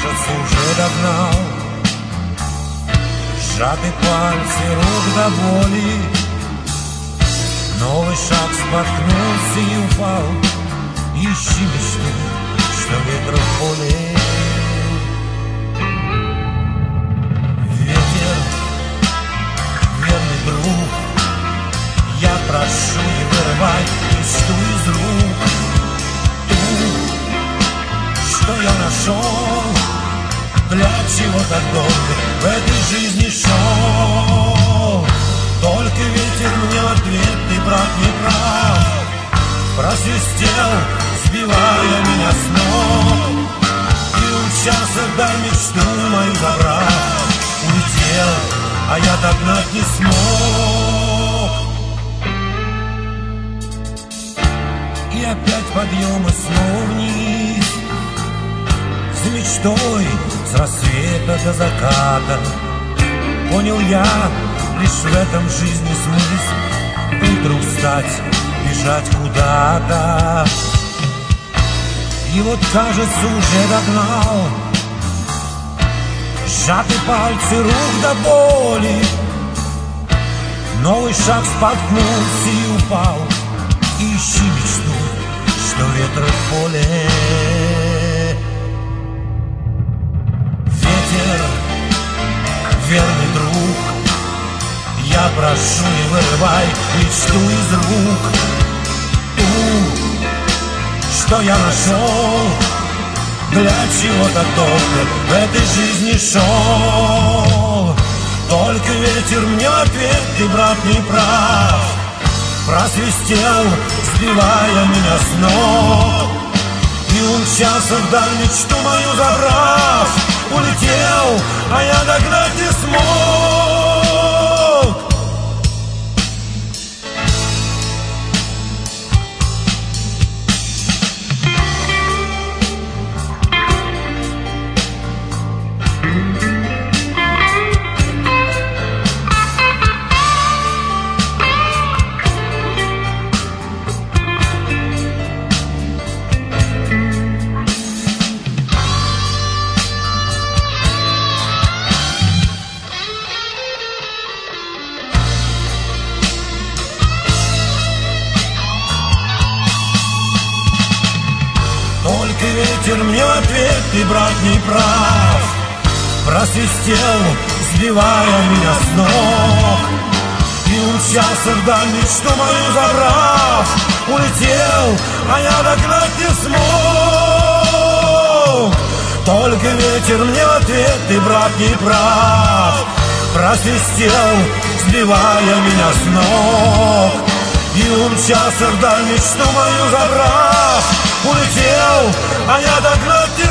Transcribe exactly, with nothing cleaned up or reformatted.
кажется, уже догнал. Сжаты пальцы рук до боли. Новый шаг споткнулся и упал. Ищи мечту, что ветру в поле. Ветер, верный друг, я прошу, не вырывай мечту из рук. Ту, что я нашел, для чего так долго в этой жизни шел. Только ветер мне в ответ, ты, брат, не прав. Просвистел, сбивая меня с ног. И умчался вдаль, мечту мою забрав. Улетел, а я догнать не смог. И опять подъем и снова вниз. За мечтой с рассвета до заката. Понял я лишь в этом жизни смысл. Утром встать, бежать куда-то. И вот, кажется, уже догнал. Сжаты пальцы рук до боли. Новый шаг споткнулся и упал. Ищи мечту, что ветры в поле. Ветер, верный друг, я прошу, не вырывай мечту из рук. Ту, что я нашел, для чего так долго в этой жизни шел. Только ветер мне в ответ, ты, брат, не прав. Просвистел, сбивая меня с ног. И умчался вдаль, мечту мою забрав. Улетел, а я догнать не смог. Только ветер мне в ответ, ты, брат, не прав. Просвистел, сбивая меня с ног. И умчался вдаль, мечту мою забрав. Улетел, а я догнать не смог. Только ветер мне в ответ, ты, брат, не прав. Просвистел, сбивая меня с ног. И умчался вдаль, мечту мою забрав. Улетел, а я догнать не